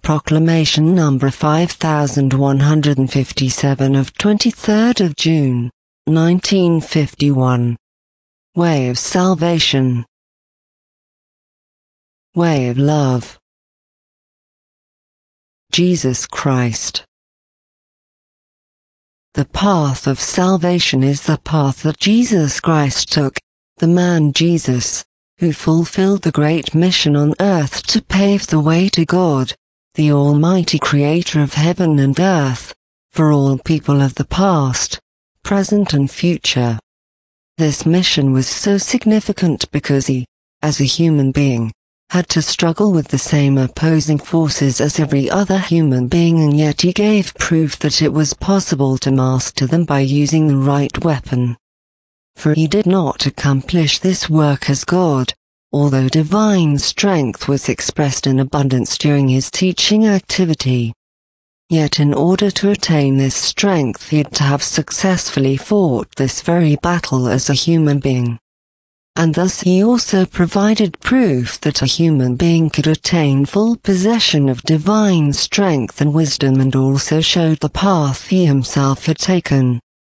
Proclamation number 5157 of 23rd of June, 1951. Way of salvation. Way of love. Jesus Christ. The path of salvation is the path that Jesus Christ took, the man Jesus, who fulfilled the great mission on earth to pave the way to God, the Almighty Creator of heaven and earth, for all people of the past, present and future. This mission was so significant because he, as a human being, had to struggle with the same opposing forces as every other human being, and yet he gave proof that it was possible to master them by using the right weapon. For he did not accomplish this work as God, although divine strength was expressed in abundance during his teaching activity. Yet in order to attain this strength he had to have successfully fought this very battle as a human being. And thus he also provided proof that a human being could attain full possession of divine strength and wisdom, and also showed the path he himself had taken.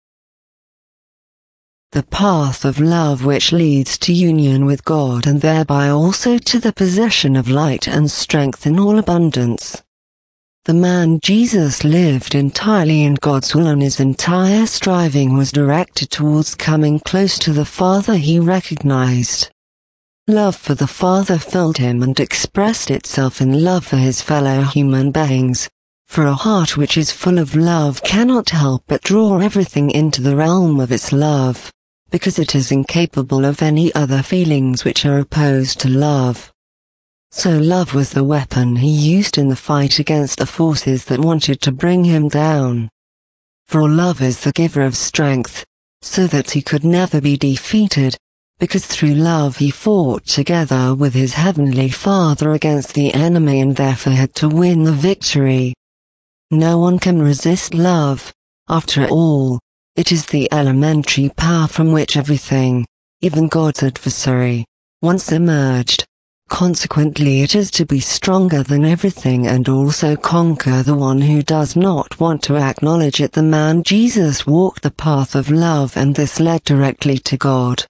The path of love which leads to union with God and thereby also to the possession of light and strength in all abundance. The man Jesus lived entirely in God's will, and his entire striving was directed towards coming close to the Father he recognized. Love for the Father filled him and expressed itself in love for his fellow human beings, for a heart which is full of love cannot help but draw everything into the realm of its love, because it is incapable of any other feelings which are opposed to love. So love was the weapon he used in the fight against the forces that wanted to bring him down. For love is the giver of strength, so that he could never be defeated, because through love he fought together with his heavenly Father against the enemy and therefore had to win the victory. No one can resist love. After all, it is the elementary power from which everything, even God's adversary, once emerged. Consequently, it is to be stronger than everything and also conquer the one who does not want to acknowledge it. The man Jesus walked the path of love, and this led directly to God.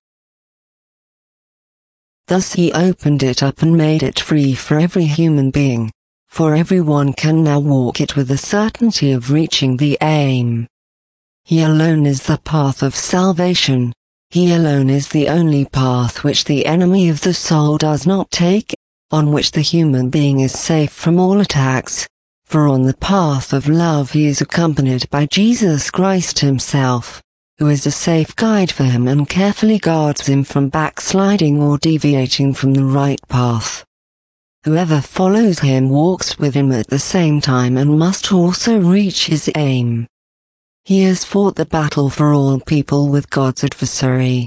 Thus he opened it up and made it free for every human being, for everyone can now walk it with the certainty of reaching the aim. He alone is the path of salvation. He alone is the only path which the enemy of the soul does not take, on which the human being is safe from all attacks, for on the path of love he is accompanied by Jesus Christ himself, who is a safe guide for him and carefully guards him from backsliding or deviating from the right path. Whoever follows him walks with him at the same time and must also reach his aim. He has fought the battle for all people with God's adversary.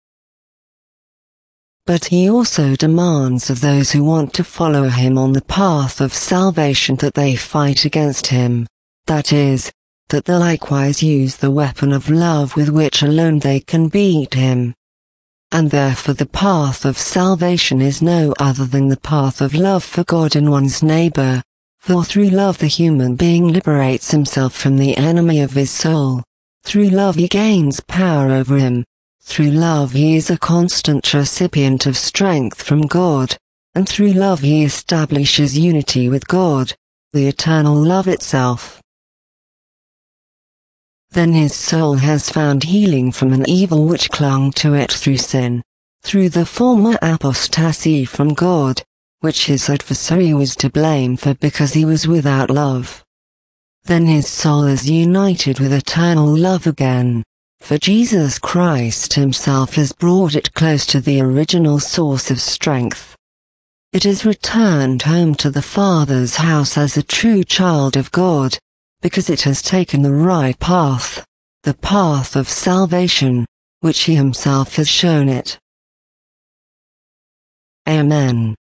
But he also demands of those who want to follow him on the path of salvation that they fight against him, that is, that they likewise use the weapon of love with which alone they can beat him. And therefore the path of salvation is no other than the path of love for God and one's neighbor. For through love the human being liberates himself from the enemy of his soul. Through love he gains power over him. Through love he is a constant recipient of strength from God. And through love he establishes unity with God, the eternal love itself. Then his soul has found healing from an evil which clung to it through sin, through the former apostasy from God, which his adversary was to blame for because he was without love. Then his soul is united with eternal love again, for Jesus Christ himself has brought it close to the original source of strength. It is returned home to the Father's house as a true child of God, because it has taken the right path, the path of salvation, which he himself has shown it. Amen.